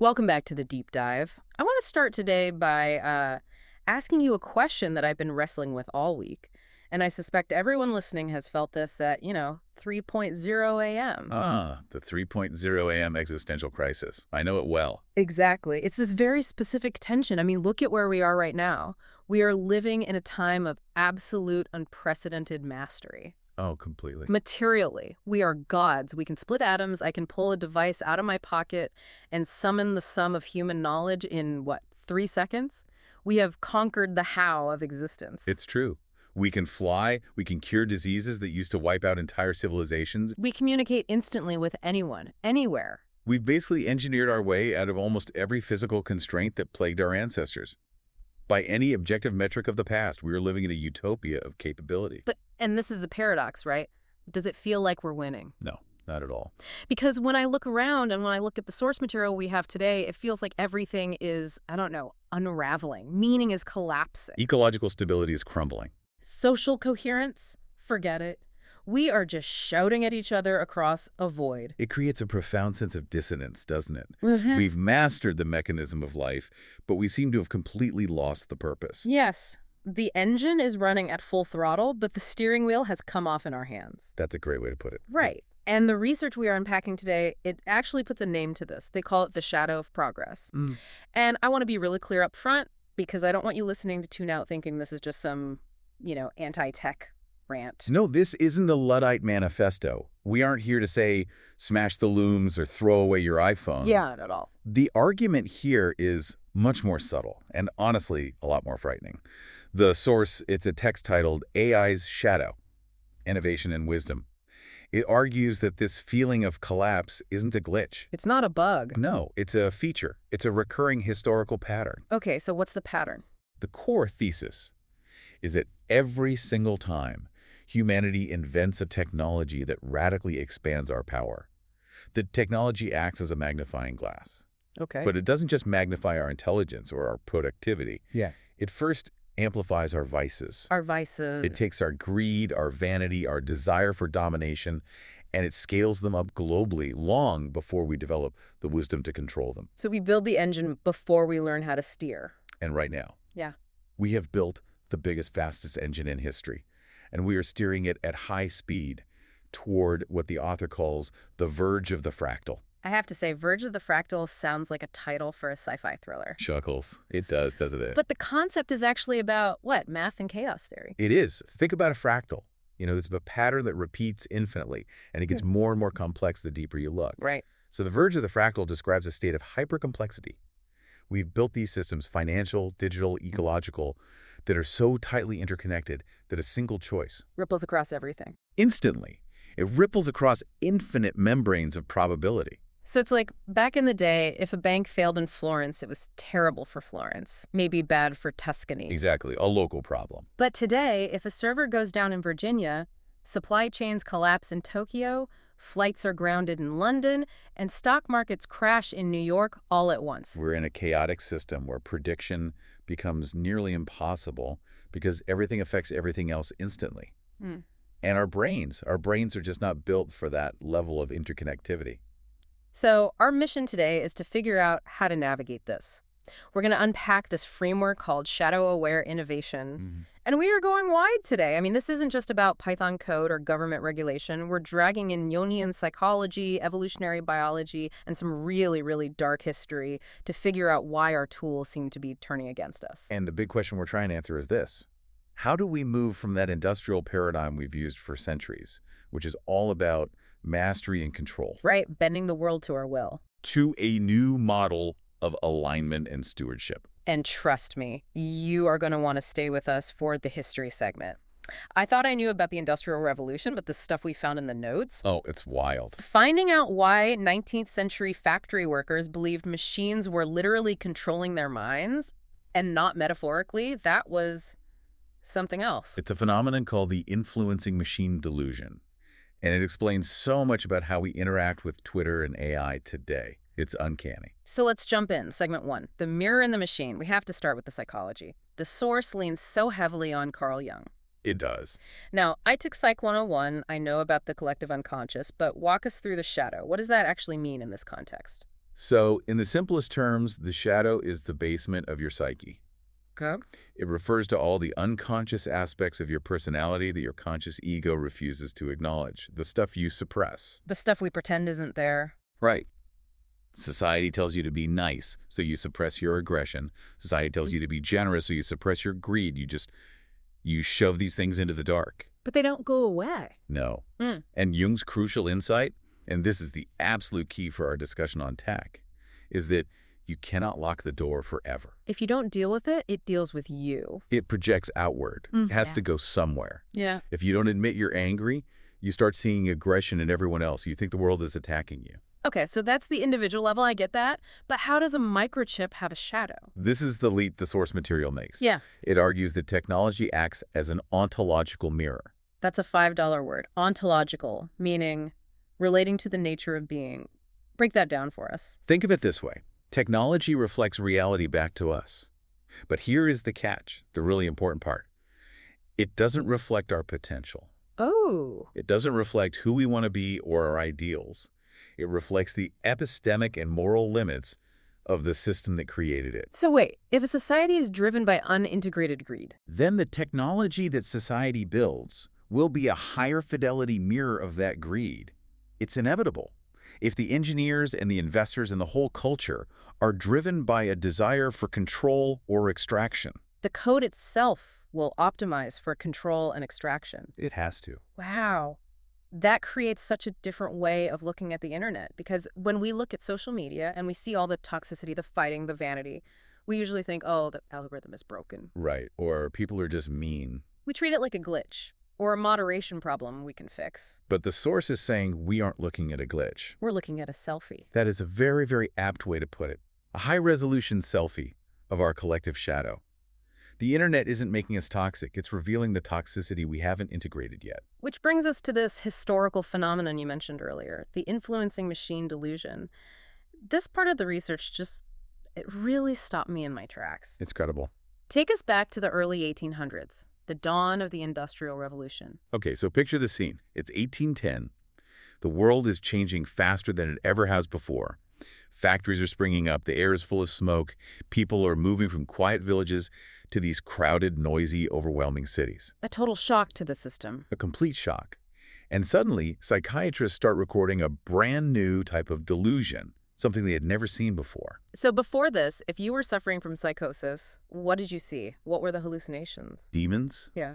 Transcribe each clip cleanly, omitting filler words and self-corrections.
Welcome back to the deep dive. I want to start today by asking you a question that I've been wrestling with all week. And I suspect everyone listening has felt this at, 3.0 a.m. The 3.0 a.m. existential crisis. I know it well. Exactly. It's this very specific tension. I mean, look at where we are right now. We are living in a time of absolute unprecedented mastery. Oh, completely. Materially, we are gods. We can split atoms. I can pull a device out of my pocket and summon the sum of human knowledge in, 3 seconds? We have conquered the how of existence. It's true. We can fly. We can cure diseases that used to wipe out entire civilizations. We communicate instantly with anyone, anywhere. We've basically engineered our way out of almost every physical constraint that plagued our ancestors. By any objective metric of the past, we are living in a utopia of capability. And this is the paradox, right? Does it feel like we're winning? No, not at all. Because when I look around and when I look at the source material we have today, it feels like everything is, unraveling. Meaning is collapsing. Ecological stability is crumbling. Social coherence? Forget it. We are just shouting at each other across a void. It creates a profound sense of dissonance, doesn't it? Mm-hmm. We've mastered the mechanism of life, but we seem to have completely lost the purpose. Yes. The engine is running at full throttle, but the steering wheel has come off in our hands. That's a great way to put it. Right. And the research we are unpacking today, it actually puts a name to this. They call it the shadow of progress. And I want to be really clear up front because I don't want you listening to tune out thinking this is just some, anti-tech rant. No, this isn't a Luddite manifesto. We aren't here to say, smash the looms or throw away your iPhone. Yeah, not at all. The argument here is much more subtle and honestly a lot more frightening. The source, it's a text titled AI's Shadow, Innovation and Wisdom. It argues that this feeling of collapse isn't a glitch. It's not a bug. No, it's a feature. It's a recurring historical pattern. Okay, so what's the pattern? The core thesis is that every single time humanity invents a technology that radically expands our power, the technology acts as a magnifying glass. Okay. But it doesn't just magnify our intelligence or our productivity. Yeah. It first amplifies our vices. Our vices. It takes our greed, our vanity, our desire for domination, and it scales them up globally long before we develop the wisdom to control them. So we build the engine before we learn how to steer. And right now, Yeah. we have built the biggest, fastest engine in history, and we are steering it at high speed toward what the author calls the verge of the fractal. I have to say, Verge of the Fractal sounds like a title for a sci-fi thriller. Chuckles. It does, doesn't it? But the concept is actually about, math and chaos theory. It is. Think about a fractal. It's a pattern that repeats infinitely, and it gets more and more complex the deeper you look. Right. So the verge of the fractal describes a state of hypercomplexity. We've built these systems, financial, digital, ecological, that are so tightly interconnected that a single choice, Ripples across everything. instantly, it ripples across infinite membranes of probability. So it's like, back in the day, if a bank failed in Florence, it was terrible for Florence, maybe bad for Tuscany. Exactly, a local problem. But today, if a server goes down in Virginia, supply chains collapse in Tokyo, flights are grounded in London, and stock markets crash in New York all at once. We're in a chaotic system where prediction becomes nearly impossible because everything affects everything else instantly. And our brains are just not built for that level of interconnectivity. So our mission today is to figure out how to navigate this. We're going to unpack this framework called shadow-aware innovation. And we are going wide today. I mean, this isn't just about Python code or government regulation. We're dragging in Jungian psychology, evolutionary biology, and some really, really dark history to figure out why our tools seem to be turning against us. And the big question we're trying to answer is this. How do we move from that industrial paradigm we've used for centuries, which is all about mastery and control, Right, bending the world to our will. to a new model of alignment and stewardship? And trust me, you are going to want to stay with us for the history segment. I thought I knew about the Industrial Revolution, but the stuff we found in the notes. Oh, it's wild. Finding out why 19th century factory workers believed machines were literally controlling their minds and not metaphorically, that was something else. It's a phenomenon called the influencing machine delusion. And it explains so much about how we interact with Twitter and AI today. It's uncanny. So let's jump in. Segment 1, the mirror and the machine. We have to start with the psychology. The source leans so heavily on Carl Jung. It does. Now, I took Psych 101. I know about the collective unconscious, but walk us through the shadow. What does that actually mean in this context? So, in the simplest terms, the shadow is the basement of your psyche. Okay. It refers to all the unconscious aspects of your personality that your conscious ego refuses to acknowledge, the stuff you suppress. The stuff we pretend isn't there. Right. Society tells you to be nice, so you suppress your aggression. Society tells you to be generous, so you suppress your greed. You shove these things into the dark. But they don't go away. No. Mm. And Jung's crucial insight, and this is the absolute key for our discussion on tech, is that you cannot lock the door forever. If you don't deal with it, it deals with you. It projects outward. It has Yeah. to go somewhere. Yeah. If you don't admit you're angry, you start seeing aggression in everyone else. You think the world is attacking you. Okay, so that's the individual level, I get that. But how does a microchip have a shadow? This is the leap the source material makes. Yeah. It argues that technology acts as an ontological mirror. That's a $5 word. Ontological, meaning relating to the nature of being. Break that down for us. Think of it this way. Technology reflects reality back to us. But here is the catch, the really important part. It doesn't reflect our potential. Oh. It doesn't reflect who we want to be or our ideals. It reflects the epistemic and moral limits of the system that created it. So wait, if a society is driven by unintegrated greed, Then the technology that society builds will be a higher fidelity mirror of that greed. It's inevitable. If the engineers and the investors and the whole culture are driven by a desire for control or extraction, the code itself will optimize for control and extraction. it has to. Wow. That creates such a different way of looking at the internet, because when we look at social media and we see all the toxicity, the fighting, the vanity, we usually think, oh, the algorithm is broken. Right. Or people are just mean. We treat it like a glitch or a moderation problem we can fix. But the source is saying we aren't looking at a glitch. We're looking at a selfie. That is a very, very apt way to put it. A high-resolution selfie of our collective shadow. The internet isn't making us toxic. It's revealing the toxicity we haven't integrated yet. Which brings us to this historical phenomenon you mentioned earlier, the influencing machine delusion. This part of the research it really stopped me in my tracks. It's credible. Take us back to the early 1800s, the dawn of the Industrial Revolution. Okay, so picture the scene. It's 1810. The world is changing faster than it ever has before. Factories are springing up. The air is full of smoke. People are moving from quiet villages to these crowded, noisy, overwhelming cities. A total shock to the system. A complete shock. And suddenly, psychiatrists start recording a brand new type of delusion, something they had never seen before. So before this, if you were suffering from psychosis, what did you see? What were the hallucinations? Demons, Yeah.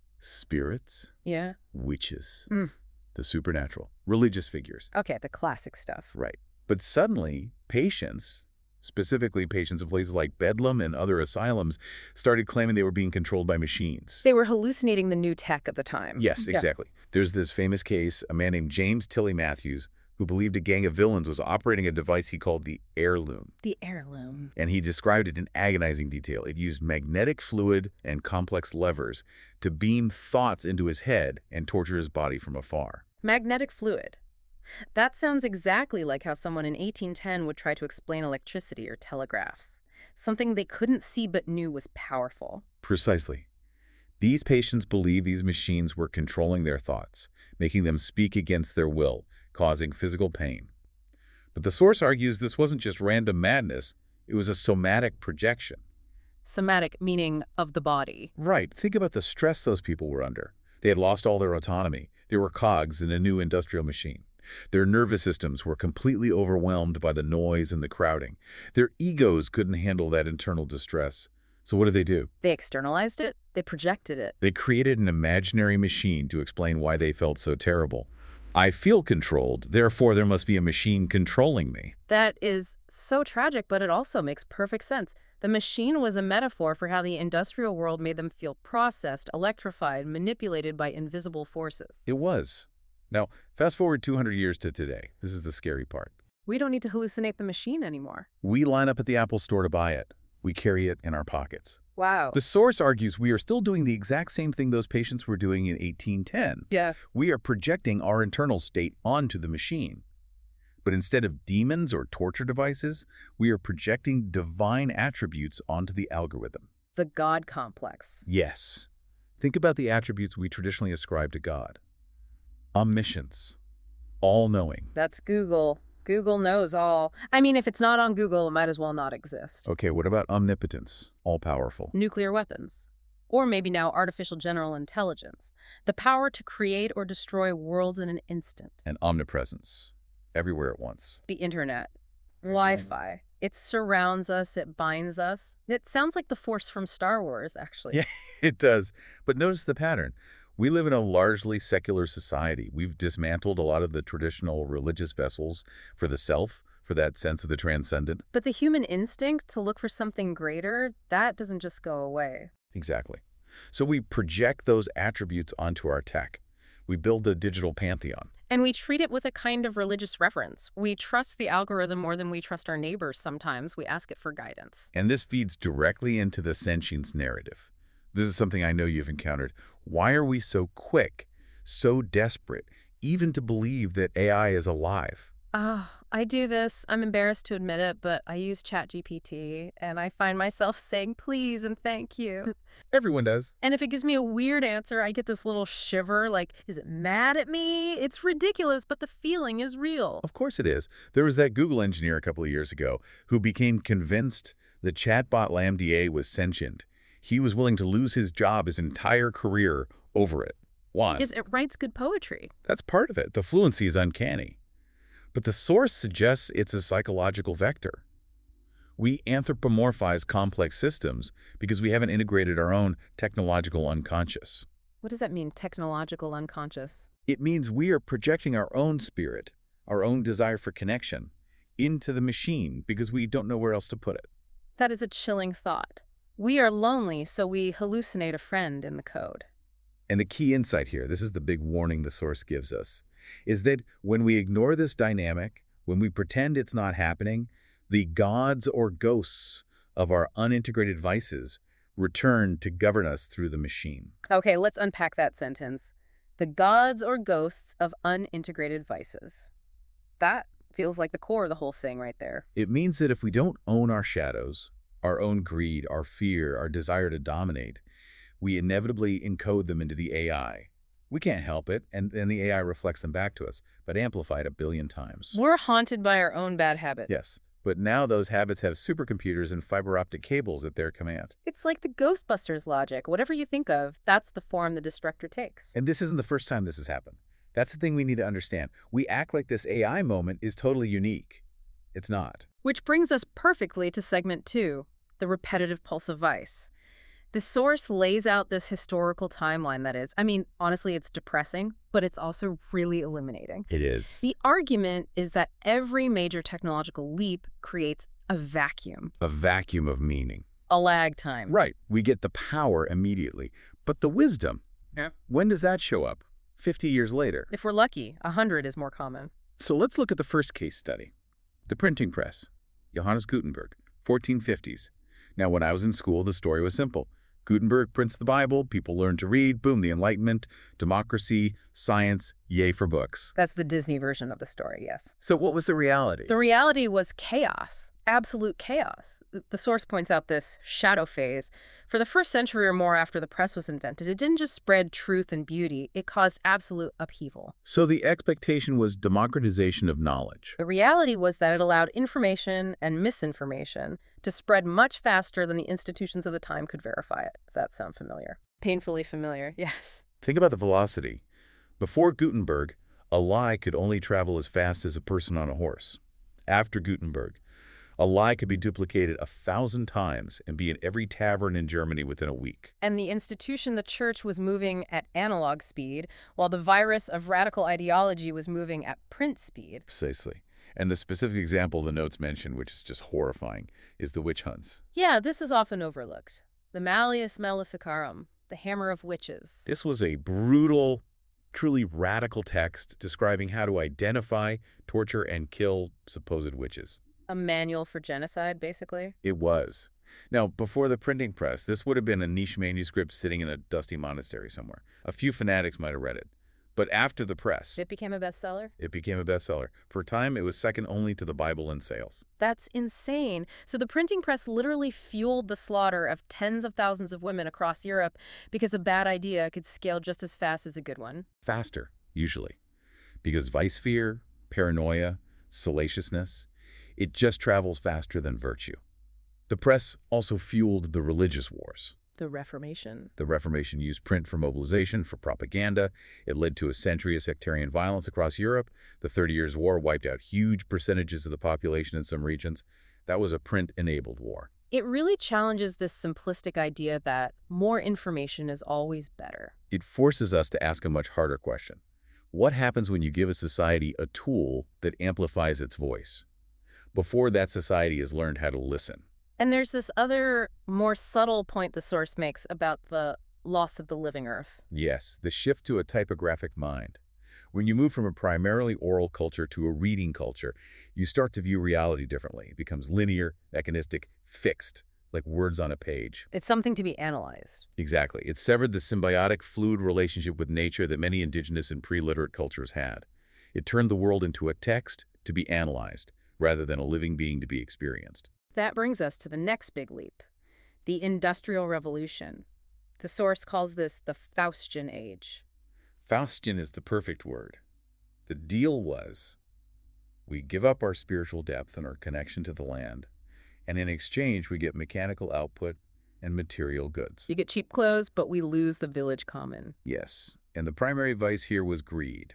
spirits, Yeah. witches, Mm. the supernatural, religious figures. Okay, the classic stuff. Right. But suddenly, patients, specifically patients in places like Bedlam and other asylums, started claiming they were being controlled by machines. They were hallucinating the new tech at the time. Yes, Yeah. exactly. There's this famous case, a man named James Tilly Matthews, who believed a gang of villains was operating a device he called the heirloom. The heirloom. And he described it in agonizing detail. It used magnetic fluid and complex levers to beam thoughts into his head and torture his body from afar. Magnetic fluid. That sounds exactly like how someone in 1810 would try to explain electricity or telegraphs. Something they couldn't see but knew was powerful. Precisely. These patients believed these machines were controlling their thoughts, making them speak against their will, causing physical pain. But the source argues this wasn't just random madness, it was a somatic projection. Somatic, meaning of the body. Right. Think about the stress those people were under. They had lost all their autonomy. They were cogs in a new industrial machine. Their nervous systems were completely overwhelmed by the noise and the crowding. Their egos couldn't handle that internal distress. So what did? They externalized it. They projected it. They created an imaginary machine to explain why they felt so terrible. I feel controlled, therefore there must be a machine controlling me. That is so tragic, but it also makes perfect sense. The machine was a metaphor for how the industrial world made them feel processed, electrified, manipulated by invisible forces. It was. Now, fast forward 200 years to today. This is the scary part. We don't need to hallucinate the machine anymore. We line up at the Apple Store to buy it. We carry it in our pockets. Wow. The source argues we are still doing the exact same thing those patients were doing in 1810. Yeah. We are projecting our internal state onto the machine. But instead of demons or torture devices, we are projecting divine attributes onto the algorithm. The God complex. Yes. Think about the attributes we traditionally ascribe to God. Omniscience, all-knowing, That's Google. Google knows all. I mean, if it's not on Google, it might as well not exist. Okay, what about omnipotence? All-powerful. Nuclear weapons. Or maybe now artificial general intelligence. The power to create or destroy worlds in an instant. And omnipresence. Everywhere at once. The internet. Wi-Fi. It surrounds us, it binds us. It sounds like the Force from Star Wars, actually. Yeah, it does. But notice the pattern. We live in a largely secular society. We've dismantled a lot of the traditional religious vessels for the self, for that sense of the transcendent. But the human instinct to look for something greater, that doesn't just go away. Exactly. So we project those attributes onto our tech. We build a digital pantheon. And we treat it with a kind of religious reverence. We trust the algorithm more than we trust our neighbors sometimes. We ask it for guidance. And this feeds directly into the sentience narrative. This is something I know you've encountered. Why are we so quick, so desperate, even to believe that AI is alive? I do this. I'm embarrassed to admit it, but I use ChatGPT, and I find myself saying please and thank you. Everyone does. And if it gives me a weird answer, I get this little shiver, like, is it mad at me? It's ridiculous, but the feeling is real. Of course it is. There was that Google engineer a couple of years ago who became convinced the chatbot LaMDA was sentient. He was willing to lose his job, his entire career, over it. Why? Because it writes good poetry. That's part of it. The fluency is uncanny. But the source suggests it's a psychological vector. We anthropomorphize complex systems because we haven't integrated our own technological unconscious. What does that mean, technological unconscious? It means we are projecting our own spirit, our own desire for connection, into the machine because we don't know where else to put it. That is a chilling thought. We are lonely, so we hallucinate a friend in the code. And the key insight here, this is the big warning the source gives us, is that when we ignore this dynamic, when we pretend it's not happening, the gods or ghosts of our unintegrated vices return to govern us through the machine. Okay, let's unpack that sentence. The gods or ghosts of unintegrated vices. That feels like the core of the whole thing right there. It means that if we don't own our shadows, our own greed, our fear, our desire to dominate, we inevitably encode them into the AI. We can't help it, and then the AI reflects them back to us, but amplified 1 billion times. We're haunted by our own bad habits. Yes, but now those habits have supercomputers and fiber optic cables at their command. It's like the Ghostbusters logic. Whatever you think of, that's the form the destructor takes. And this isn't the first time this has happened. That's the thing we need to understand. We act like this AI moment is totally unique. It's not. Which brings us perfectly to segment 2, the repetitive pulse of vice. The source lays out this historical timeline that is, I mean, honestly, it's depressing, but it's also really illuminating. It is. The argument is that every major technological leap creates a vacuum. A vacuum of meaning. A lag time. Right. We get the power immediately. But the wisdom, when does that show up? 50 years later. If we're lucky, 100 is more common. So let's look at the first case study. The printing press. Johannes Gutenberg, 1450s. Now, when I was in school, the story was simple. Gutenberg prints the Bible, people learn to read, boom, the Enlightenment, democracy, science, yay for books. That's the Disney version of the story, yes. So what was the reality? The reality was chaos, absolute chaos. The source points out this shadow phase. For the first century or more after the press was invented, it didn't just spread truth and beauty, it caused absolute upheaval. So the expectation was democratization of knowledge. The reality was that it allowed information and misinformation to spread much faster than the institutions of the time could verify it. Does that sound familiar? Painfully familiar, yes. Think about the velocity. Before Gutenberg, a lie could only travel as fast as a person on a horse. After Gutenberg, a lie could be duplicated 1,000 times and be in every tavern in Germany within a week. And the institution, the church, was moving at analog speed, while the virus of radical ideology was moving at print speed. Precisely. And the specific example the notes mention, which is just horrifying, is the witch hunts. Yeah, this is often overlooked. The Malleus Maleficarum, the hammer of witches. This was a brutal, truly radical text describing how to identify, torture, and kill supposed witches. A manual for genocide, basically? It was. Now, before the printing press, this would have been a niche manuscript sitting in a dusty monastery somewhere. A few fanatics might have read it. But after the press, It became a bestseller? it became a bestseller. For a time, it was second only to the Bible in sales. That's insane. So the printing press literally fueled the slaughter of tens of thousands of women across Europe because a bad idea could scale just as fast as a good one. Faster, usually. Because vice fear, paranoia, salaciousness. It just travels faster than virtue. The press also fueled the religious wars. The Reformation. The Reformation used print for mobilization, for propaganda. It led to a century of sectarian violence across Europe. The 30 Years' War wiped out huge percentages of the population in some regions. That was a print-enabled war. It really challenges this simplistic idea that more information is always better. It forces us to ask a much harder question. What happens when you give a society a tool that amplifies its voice, before that society has learned how to listen? And there's this other, more subtle point the source makes about the loss of the living earth. Yes, the shift to a typographic mind. When you move from a primarily oral culture to a reading culture, you start to view reality differently. It becomes linear, mechanistic, fixed, like words on a page. It's something to be analyzed. Exactly. It severed the symbiotic, fluid relationship with nature that many indigenous and pre-literate cultures had. It turned the world into a text to be analyzed, rather than a living being to be experienced. That brings us to the next big leap, the Industrial Revolution. The source calls this the Faustian Age. Faustian is the perfect word. The deal was, we give up our spiritual depth and our connection to the land, and in exchange we get mechanical output and material goods. You get cheap clothes, but we lose the village common. Yes, and the primary vice here was greed.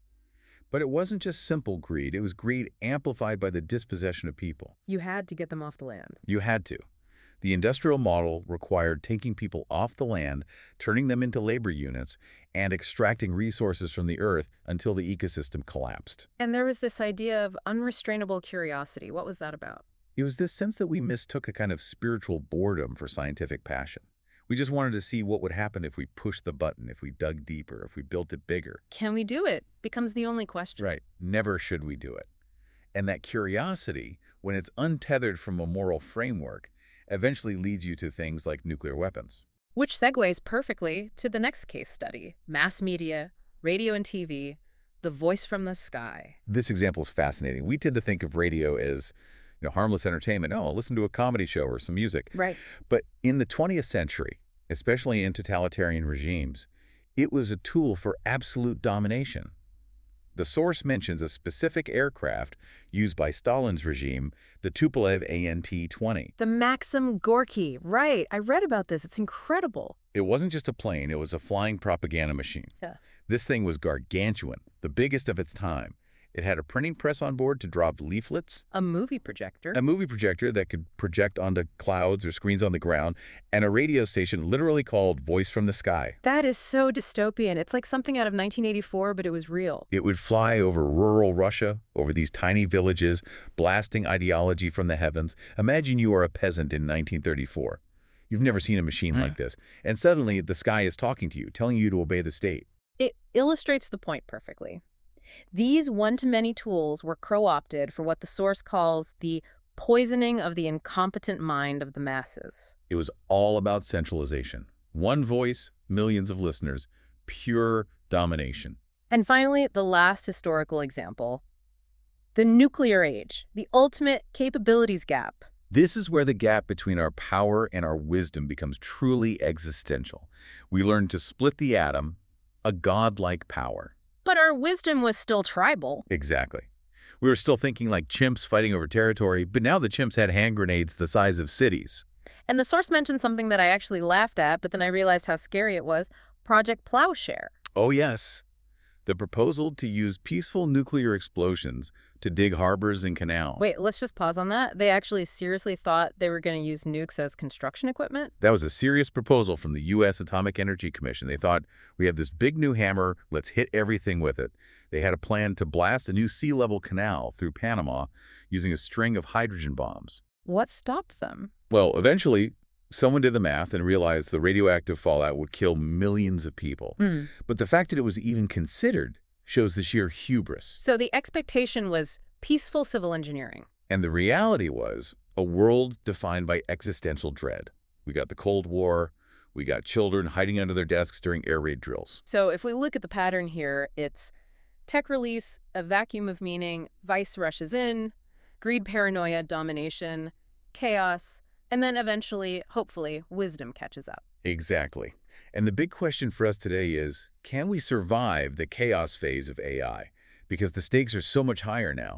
But it wasn't just simple greed, it was greed amplified by the dispossession of people. You had to get them off the land. You had to. The industrial model required taking people off the land, turning them into labor units, and extracting resources from the earth until the ecosystem collapsed. And there was this idea of unrestrainable curiosity. What was that about? It was this sense that we mistook a kind of spiritual boredom for scientific passion. We just wanted to see what would happen if we pushed the button, if we dug deeper, if we built it bigger. Can we do it? Becomes the only question. Right. Never should we do it. And that curiosity, when it's untethered from a moral framework, eventually leads you to things like nuclear weapons. Which segues perfectly to the next case study, mass media, radio and TV, the voice from the sky. This example is fascinating. We tend to think of radio as harmless entertainment. Oh, listen to a comedy show or some music. Right. But in the 20th century, especially in totalitarian regimes, it was a tool for absolute domination. The source mentions a specific aircraft used by Stalin's regime, the Tupolev AN-T-20. The Maxim Gorky. Right. I read about this. It's incredible. It wasn't just a plane. It was a flying propaganda machine. Yeah. This thing was gargantuan, the biggest of its time. It had a printing press on board to drop leaflets. A movie projector. A movie projector that could project onto clouds or screens on the ground, and a radio station literally called Voice from the Sky. That is so dystopian. It's like something out of 1984, but it was real. It would fly over rural Russia, over these tiny villages, blasting ideology from the heavens. Imagine you are a peasant in 1934. You've never seen a machine like this. And suddenly the sky is talking to you, telling you to obey the state. It illustrates the point perfectly. These one-to-many tools were co-opted for what the source calls the poisoning of the incompetent mind of the masses. It was all about centralization. One voice, millions of listeners, pure domination. And finally, the last historical example, the nuclear age, the ultimate capabilities gap. This is where the gap between our power and our wisdom becomes truly existential. We learn to split the atom, a godlike power. But our wisdom was still tribal. Exactly. We were still thinking like chimps fighting over territory, but now the chimps had hand grenades the size of cities. And the source mentioned something that I actually laughed at, but then I realized how scary it was. Project Plowshare. Oh, yes. The proposal to use peaceful nuclear explosions to dig harbors and canals. Wait, let's just pause on that. They actually seriously thought they were going to use nukes as construction equipment? That was a serious proposal from the U.S. Atomic Energy Commission. They thought, we have this big new hammer, let's hit everything with it. They had a plan to blast a new sea-level canal through Panama using a string of hydrogen bombs. What stopped them? Well, eventually, someone did the math and realized the radioactive fallout would kill millions of people. But the fact that it was even considered shows the sheer hubris. So the expectation was peaceful civil engineering. And the reality was a world defined by existential dread. We got the Cold War. We got children hiding under their desks during air raid drills. So if we look at the pattern here, it's tech release, a vacuum of meaning, vice rushes in, greed, paranoia, domination, chaos, and then eventually, hopefully, wisdom catches up. Exactly. And the big question for us today is, can we survive the chaos phase of AI? Because the stakes are so much higher now.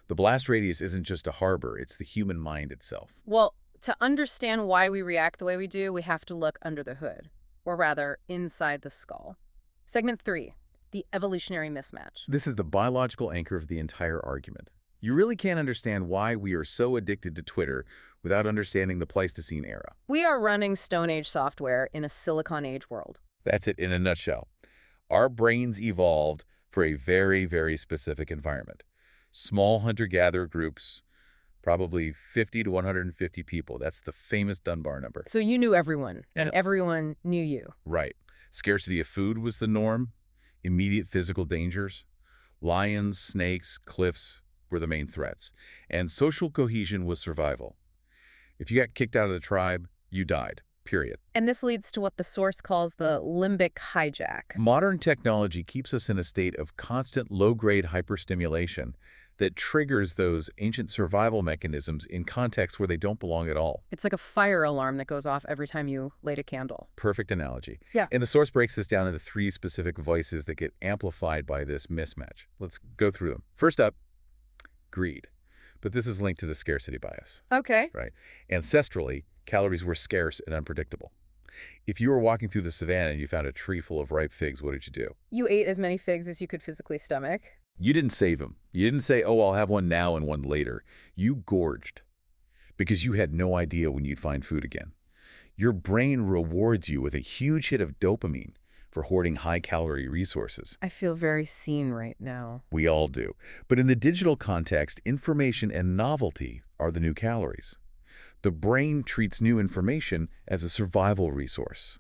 The blast radius isn't just a harbor, it's the human mind itself. Well, to understand why we react the way we do, we have to look under the hood, or rather, inside the skull. Segment 3, the evolutionary mismatch. This is the biological anchor of the entire argument. You really can't understand why we are so addicted to Twitter without understanding the Pleistocene era. We are running Stone Age software in a Silicon Age world. That's it in a nutshell. Our brains evolved for a very, very specific environment. Small hunter-gatherer groups, probably 50 to 150 people. That's the famous Dunbar number. So you knew everyone, and Yeah. everyone knew you. Right. Scarcity of food was the norm. Immediate physical dangers. Lions, snakes, cliffs were the main threats. And social cohesion was survival. If you got kicked out of the tribe, you died. Period. And this leads to what the source calls the limbic hijack. Modern technology keeps us in a state of constant low-grade hyperstimulation that triggers those ancient survival mechanisms in contexts where they don't belong at all. It's like a fire alarm that goes off every time you light a candle. Perfect analogy. Yeah. And the source breaks this down into 3 specific voices that get amplified by this mismatch. Let's go through them. First up, greed. But this is linked to the scarcity bias, Okay. right? Ancestrally, calories were scarce and unpredictable. If you were walking through the savannah and you found a tree full of ripe figs, what did you do? You ate as many figs as you could physically stomach. You didn't save them. You didn't say, oh, I'll have one now and one later. You gorged because you had no idea when you'd find food again. Your brain rewards you with a huge hit of dopamine for hoarding high-calorie resources. I feel very seen right now. We all do. But in the digital context, information and novelty are the new calories. The brain treats new information as a survival resource.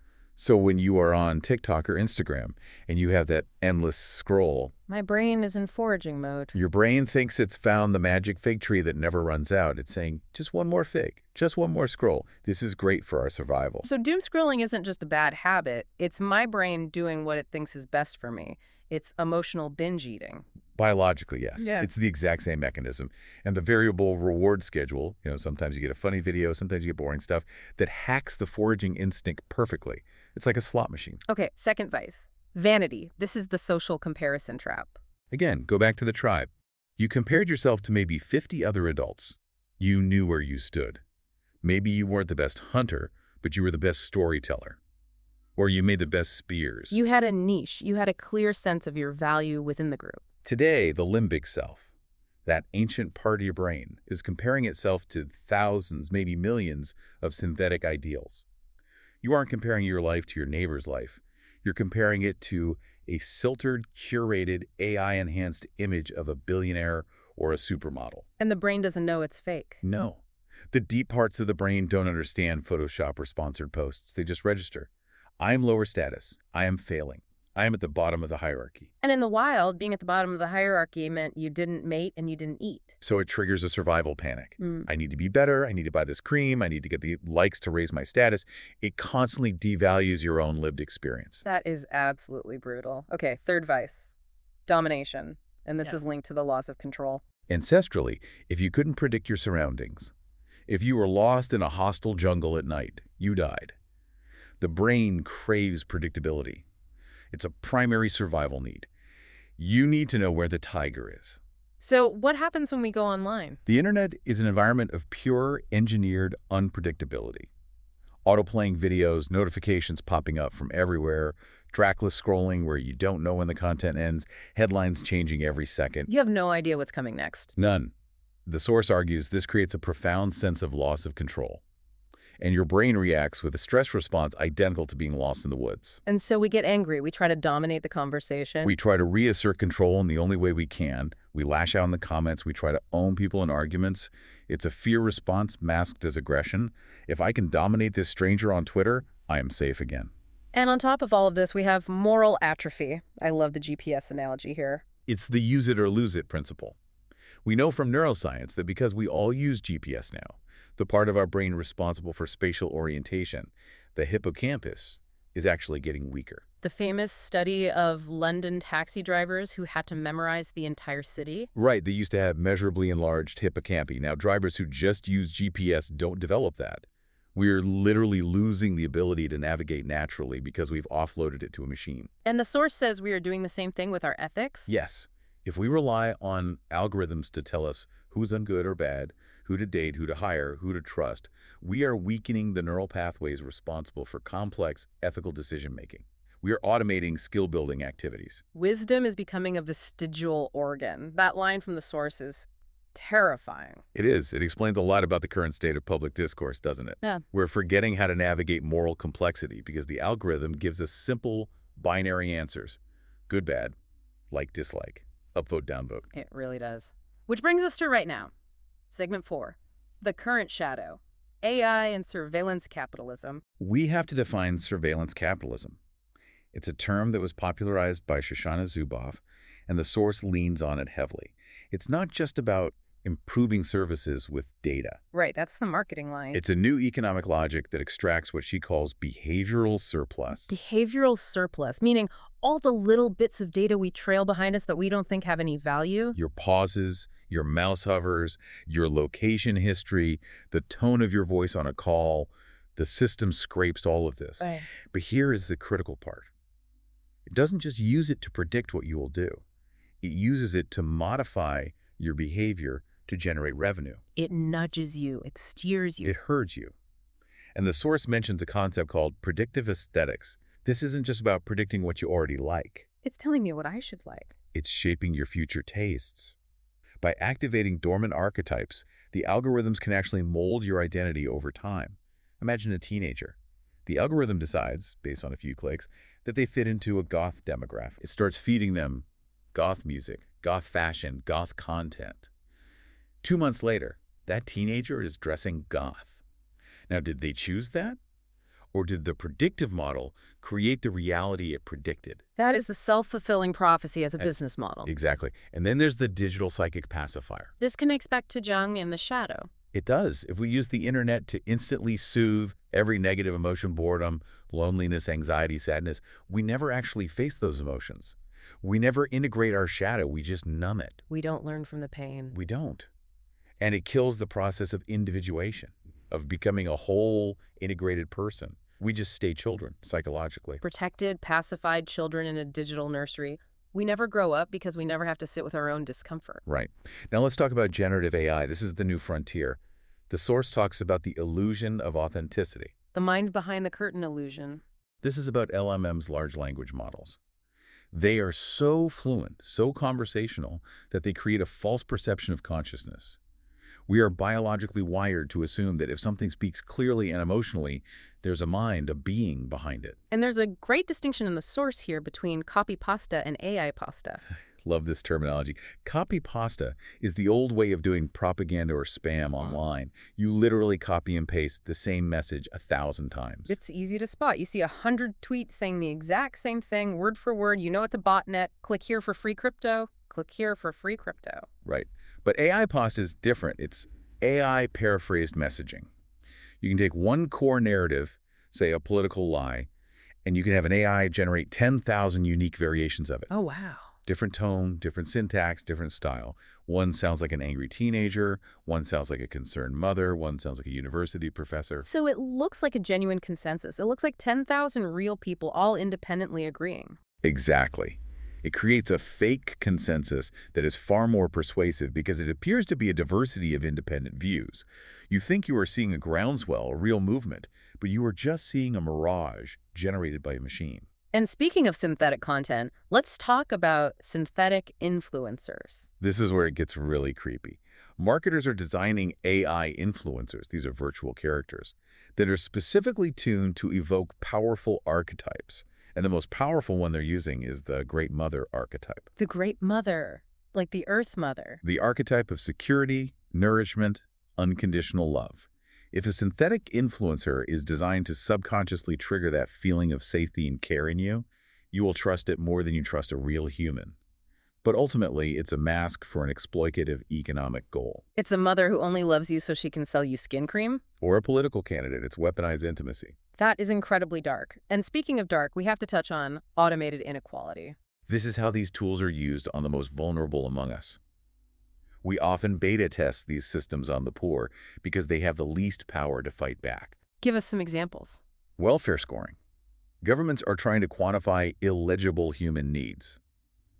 So when you are on TikTok or Instagram and you have that endless scroll, My brain is in foraging mode. your brain thinks it's found the magic fig tree that never runs out. It's saying, just one more fig, just one more scroll. This is great for our survival. So doom scrolling isn't just a bad habit. It's my brain doing what it thinks is best for me. It's emotional binge eating. Biologically, yes. Yeah. It's the exact same mechanism. And the variable reward schedule, sometimes you get a funny video, sometimes you get boring stuff, that hacks the foraging instinct perfectly. It's like a slot machine. Okay, second vice. Vanity. This is the social comparison trap. Again, go back to the tribe. You compared yourself to maybe 50 other adults. You knew where you stood. Maybe you weren't the best hunter, but you were the best storyteller. Or you made the best spears. You had a niche. You had a clear sense of your value within the group. Today, the limbic self, that ancient part of your brain, is comparing itself to thousands, maybe millions, of synthetic ideals. You aren't comparing your life to your neighbor's life. You're comparing it to a filtered, curated, AI-enhanced image of a billionaire or a supermodel. And the brain doesn't know it's fake. No. The deep parts of the brain don't understand Photoshop or sponsored posts. They just register. I am lower status. I am failing. I am at the bottom of the hierarchy. And in the wild, being at the bottom of the hierarchy meant you didn't mate and you didn't eat. So it triggers a survival panic. Mm. I need to be better. I need to buy this cream. I need to get the likes to raise my status. It constantly devalues your own lived experience. That is absolutely brutal. Okay, third vice. Domination. And this is linked to the loss of control. Ancestrally, if you couldn't predict your surroundings, if you were lost in a hostile jungle at night, you died. The brain craves predictability. It's a primary survival need. You need to know where the tiger is. So what happens when we go online? The internet is an environment of pure, engineered unpredictability. Autoplaying videos, notifications popping up from everywhere, trackless scrolling where you don't know when the content ends, headlines changing every second. You have no idea what's coming next. None. The source argues this creates a profound sense of loss of control. And your brain reacts with a stress response identical to being lost in the woods. And so we get angry. We try to dominate the conversation. We try to reassert control in the only way we can. We lash out in the comments. We try to own people in arguments. It's a fear response masked as aggression. If I can dominate this stranger on Twitter, I am safe again. And on top of all of this, we have moral atrophy. I love the GPS analogy here. It's the use it or lose it principle. We know from neuroscience that because we all use GPS now, the part of our brain responsible for spatial orientation, the hippocampus, is actually getting weaker. The famous study of London taxi drivers who had to memorize the entire city. Right, they used to have measurably enlarged hippocampi. Now, drivers who just use GPS don't develop that. We're literally losing the ability to navigate naturally because we've offloaded it to a machine. And the source says we are doing the same thing with our ethics. Yes, If we rely on algorithms to tell us who's done good or bad, who to date, who to hire, who to trust, we are weakening the neural pathways responsible for complex ethical decision-making. We are automating skill-building activities. Wisdom is becoming a vestigial organ. That line from the source is terrifying. It is. It explains a lot about the current state of public discourse, doesn't it? Yeah. We're forgetting how to navigate moral complexity because the algorithm gives us simple binary answers. Good, bad, like, dislike, upvote, downvote. It really does. Which brings us to right now. Segment 4. The current shadow. AI and surveillance capitalism. We have to define surveillance capitalism. It's a term that was popularized by Shoshana Zuboff, and the source leans on it heavily. It's not just about improving services with data. Right, that's the marketing line. It's a new economic logic that extracts what she calls behavioral surplus. Behavioral surplus, meaning all the little bits of data we trail behind us that we don't think have any value. Your pauses, your mouse hovers, your location history, the tone of your voice on a call. The system scrapes all of this. Right. But here is the critical part. It doesn't just use it to predict what you will do. It uses it to modify your behavior to generate revenue. It nudges you. It steers you. It herds you. And the source mentions a concept called predictive aesthetics. This isn't just about predicting what you already like. It's telling me what I should like. It's shaping your future tastes. By activating dormant archetypes, the algorithms can actually mold your identity over time. Imagine a teenager. The algorithm decides, based on a few clicks, that they fit into a goth demographic. It starts feeding them goth music, goth fashion, goth content. 2 months later, that teenager is dressing goth. Now, did they choose that? Or did the predictive model create the reality it predicted? That is the self-fulfilling prophecy as a business model. Exactly. And then there's the digital psychic pacifier. This connects back to Jung and the shadow. It does. If we use the internet to instantly soothe every negative emotion, boredom, loneliness, anxiety, sadness, we never actually face those emotions. We never integrate our shadow. We just numb it. We don't learn from the pain. We don't. And it kills the process of individuation, of becoming a whole integrated person. We just stay children, psychologically. Protected, pacified children in a digital nursery. We never grow up because we never have to sit with our own discomfort. Right. Now let's talk about generative AI. This is the new frontier. The source talks about the illusion of authenticity. The mind behind the curtain illusion. This is about LMM's large language models. They are so fluent, so conversational, that they create a false perception of consciousness. We are biologically wired to assume that if something speaks clearly and emotionally, there's a mind, a being behind it. And there's a great distinction in the source here between copy pasta and AI pasta. Love this terminology. Copy pasta is the old way of doing propaganda or spam online. You literally copy and paste the same message 1,000 times. It's easy to spot. You see 100 tweets saying the exact same thing, word for word. You know it's a botnet. Click here for free crypto. Click here for free crypto. Right. But AI pasta is different. It's AI paraphrased messaging. You can take one core narrative, say a political lie, and you can have an AI generate 10,000 unique variations of it. Oh, wow. Different tone, different syntax, different style. One sounds like an angry teenager, one sounds like a concerned mother, one sounds like a university professor. So it looks like a genuine consensus. It looks like 10,000 real people all independently agreeing. Exactly. It creates a fake consensus that is far more persuasive because it appears to be a diversity of independent views. You think you are seeing a groundswell, a real movement, but you are just seeing a mirage generated by a machine. And speaking of synthetic content, let's talk about synthetic influencers. This is where it gets really creepy. Marketers are designing AI influencers, these are virtual characters, that are specifically tuned to evoke powerful archetypes. And the most powerful one they're using is the Great Mother archetype. The Great Mother, like the Earth Mother. The archetype of security, nourishment, unconditional love. If a synthetic influencer is designed to subconsciously trigger that feeling of safety and care in you, you will trust it more than you trust a real human. But ultimately, it's a mask for an exploitative economic goal. It's a mother who only loves you so she can sell you skin cream? Or a political candidate, it's weaponized intimacy. That is incredibly dark. And speaking of dark, we have to touch on automated inequality. This is how these tools are used on the most vulnerable among us. We often beta test these systems on the poor because they have the least power to fight back. Give us some examples. Welfare scoring. Governments are trying to quantify illegible human needs.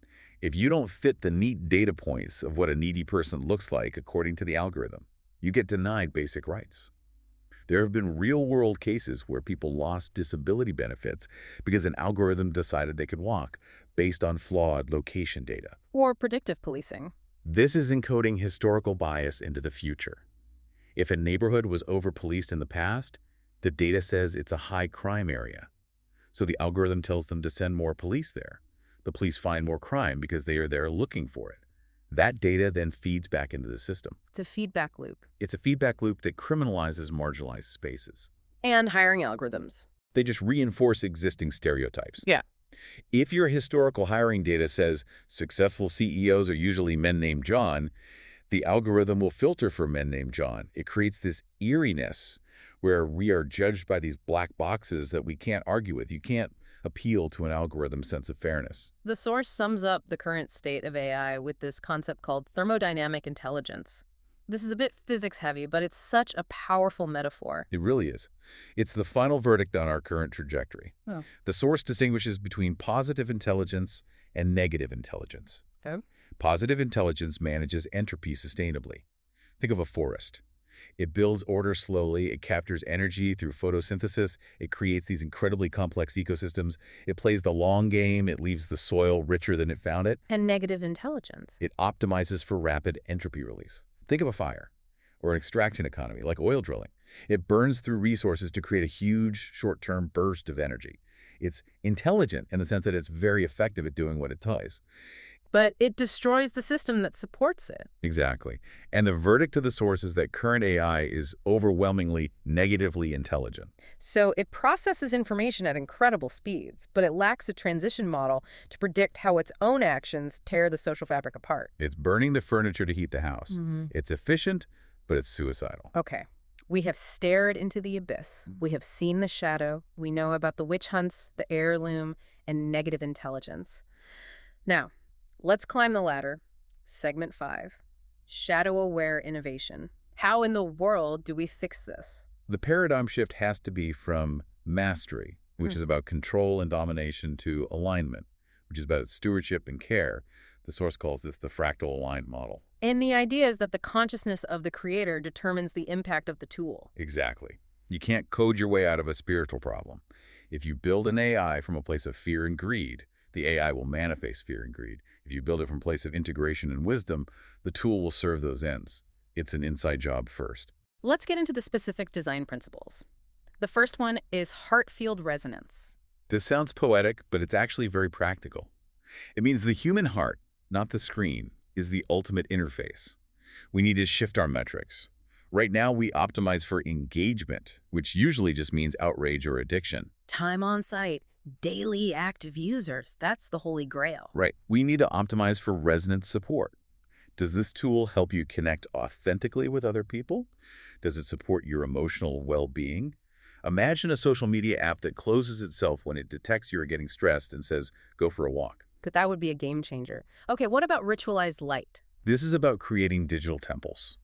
If you don't fit the neat data points of what a needy person looks like according to the algorithm, you get denied basic rights. There have been real-world cases where people lost disability benefits because an algorithm decided they could walk based on flawed location data. Or predictive policing. This is encoding historical bias into the future. If a neighborhood was over-policed in the past, the data says it's a high-crime area. So the algorithm tells them to send more police there. The police find more crime because they are there looking for it. That data then feeds back into the system. It's a feedback loop. It's a feedback loop that criminalizes marginalized spaces. And hiring algorithms. They just reinforce existing stereotypes. Yeah. If your historical hiring data says successful CEOs are usually men named John, the algorithm will filter for men named John. It creates this eeriness where we are judged by these black boxes that we can't argue with. You can't appeal to an algorithm's sense of fairness. The source sums up the current state of AI with this concept called thermodynamic intelligence. This is a bit physics-heavy, but it's such a powerful metaphor. It really is. It's the final verdict on our current trajectory. Oh. The source distinguishes between positive intelligence and negative intelligence. Okay. Positive intelligence manages entropy sustainably. Think of a forest. It builds order slowly, it captures energy through photosynthesis, it creates these incredibly complex ecosystems, it plays the long game, it leaves the soil richer than it found it. And negative intelligence. It optimizes for rapid entropy release. Think of a fire or an extraction economy like oil drilling. It burns through resources to create a huge short-term burst of energy. It's intelligent in the sense that it's very effective at doing what it does. But it destroys the system that supports it. Exactly. And the verdict of the source is that current AI is overwhelmingly negatively intelligent. So it processes information at incredible speeds, but it lacks a transition model to predict how its own actions tear the social fabric apart. It's burning the furniture to heat the house. It's efficient, but it's suicidal. Okay. We have stared into the abyss. We have seen the shadow. We know about the witch hunts, the heirloom, and negative intelligence. Now, let's climb the ladder. Segment 5. Shadow-aware innovation. How in the world do we fix this? The paradigm shift has to be from mastery, which is about control and domination, to alignment, which is about stewardship and care. The source calls this the fractal aligned model. And the idea is that the consciousness of the creator determines the impact of the tool. Exactly. You can't code your way out of a spiritual problem. If you build an AI from a place of fear and greed, the AI will manifest fear and greed. If you build it from a place of integration and wisdom, the tool will serve those ends. It's an inside job first. Let's get into the specific design principles. The first one is heart field resonance. This sounds poetic, but it's actually very practical. It means the human heart, not the screen, is the ultimate interface. We need to shift our metrics. Right now, we optimize for engagement, which usually just means outrage or addiction. Time on site, daily active users, that's the holy grail. Right. We need to optimize for resonance support. Does this tool help you connect authentically with other people? Does it support your emotional well-being? Imagine a social media app that closes itself when it detects you're getting stressed and says, go for a walk. That would be a game changer. Okay, what about ritualized light? This is about creating digital temples.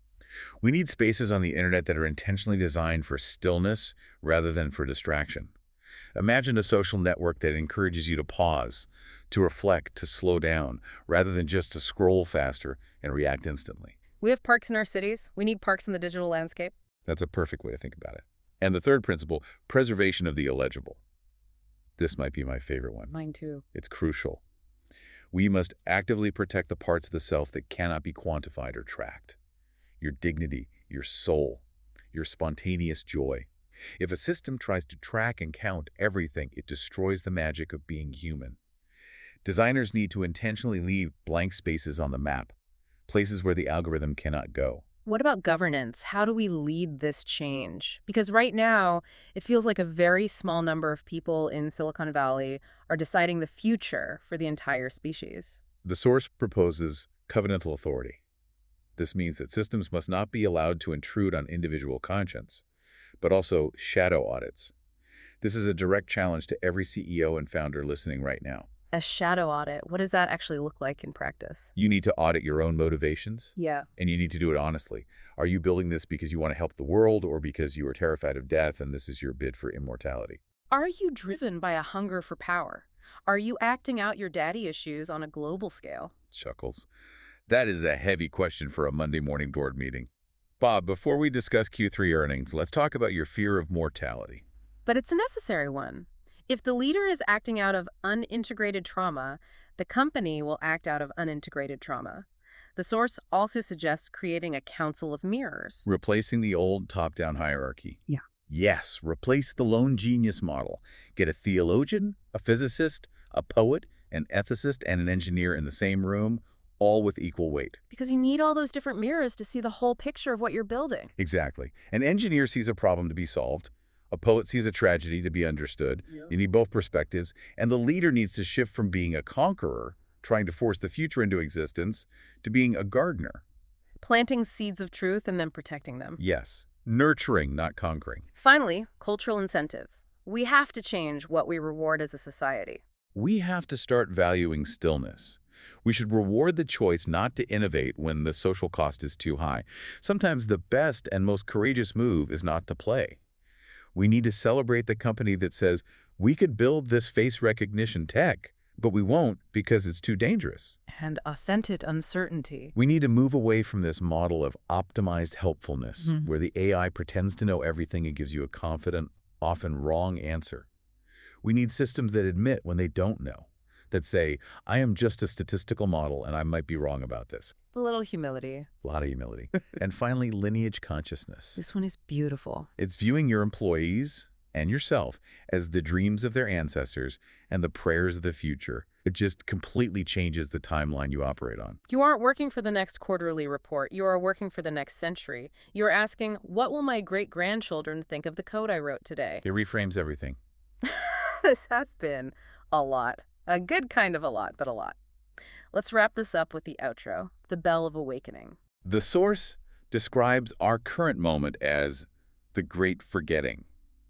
We need spaces on the internet that are intentionally designed for stillness rather than for distraction. Imagine a social network that encourages you to pause, to reflect, to slow down, rather than just to scroll faster and react instantly. We have parks in our cities. We need parks in the digital landscape. That's a perfect way to think about it. And the third principle, preservation of the illegible. This might be my favorite one. Mine too. It's crucial. We must actively protect the parts of the self that cannot be quantified or tracked. Your dignity, your soul, your spontaneous joy. If a system tries to track and count everything, it destroys the magic of being human. Designers need to intentionally leave blank spaces on the map, places where the algorithm cannot go. What about governance? How do we lead this change? Because right now, it feels like a very small number of people in Silicon Valley are deciding the future for the entire species. The source proposes covenantal authority. This means that systems must not be allowed to intrude on individual conscience, but also shadow audits. This is a direct challenge to every CEO and founder listening right now. A shadow audit, what does that actually look like in practice? You need to audit your own motivations. Yeah. And you need to do it honestly. Are you building this because you want to help the world or because you are terrified of death and this is your bid for immortality? Are you driven by a hunger for power? Are you acting out your daddy issues on a global scale? Chuckles. That is a heavy question for a Monday morning board meeting. Bob, before we discuss Q3 earnings, let's talk about your fear of mortality. But it's a necessary one. If the leader is acting out of unintegrated trauma, the company will act out of unintegrated trauma. The source also suggests creating a council of mirrors. Replacing the old top-down hierarchy. Yeah. Yes, replace the lone genius model. Get a theologian, a physicist, a poet, an ethicist, and an engineer in the same room, all with equal weight. Because you need all those different mirrors to see the whole picture of what you're building. Exactly. An engineer sees a problem to be solved. A poet sees a tragedy to be understood. You need both perspectives. And the leader needs to shift from being a conqueror, trying to force the future into existence, to being a gardener. Planting seeds of truth and then protecting them. Yes. Nurturing, not conquering. Finally, cultural incentives. We have to change what we reward as a society. We have to start valuing stillness. We should reward the choice not to innovate when the social cost is too high. Sometimes the best and most courageous move is not to play. We need to celebrate the company that says, we could build this face recognition tech, but we won't because it's too dangerous. And authentic uncertainty. We need to move away from this model of optimized helpfulness, where the AI pretends to know everything and gives you a confident, often wrong answer. We need systems that admit when they don't know, that say, I am just a statistical model and I might be wrong about this. A little humility. A lot of humility. And finally, lineage consciousness. This one is beautiful. It's viewing your employees and yourself as the dreams of their ancestors and the prayers of the future. It just completely changes the timeline you operate on. You aren't working for the next quarterly report. You are working for the next century. You're asking, what will my great-grandchildren think of the code I wrote today? It reframes everything. This has been a lot. A good kind of a lot, but a lot. Let's wrap this up with the outro, the bell of awakening. The source describes our current moment as the great forgetting.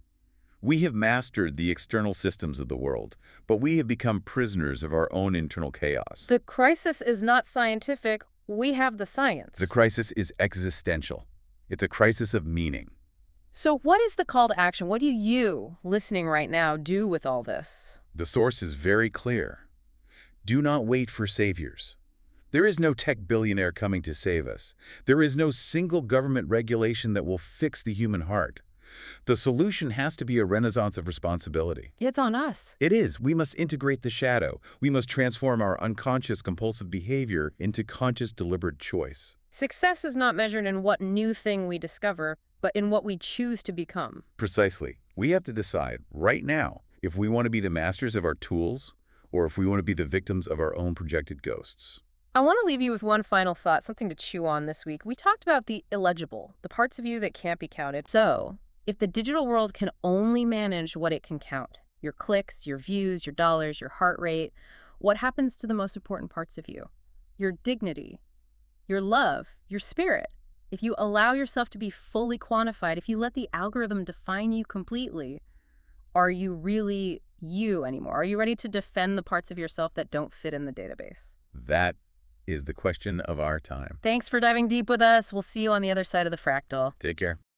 We have mastered the external systems of the world, but we have become prisoners of our own internal chaos. The crisis is not scientific. We have the science. The crisis is existential. It's a crisis of meaning. So what is the call to action? What do you, listening right now, do with all this? The source is very clear. Do not wait for saviors. There is no tech billionaire coming to save us. There is no single government regulation that will fix the human heart. The solution has to be a renaissance of responsibility. It's on us. It is. We must integrate the shadow. We must transform our unconscious compulsive behavior into conscious deliberate choice. Success is not measured in what new thing we discover, but in what we choose to become. Precisely. We have to decide right now if we want to be the masters of our tools or if we want to be the victims of our own projected ghosts. I want to leave you with one final thought, something to chew on this week. We talked about the illegible, the parts of you that can't be counted. So, if the digital world can only manage what it can count, your clicks, your views, your dollars, your heart rate, what happens to the most important parts of you? Your dignity, your love, your spirit. If you allow yourself to be fully quantified, if you let the algorithm define you completely, are you really you anymore? Are you ready to defend the parts of yourself that don't fit in the database? That is the question of our time. Thanks for diving deep with us. We'll see you on the other side of the fractal. Take care.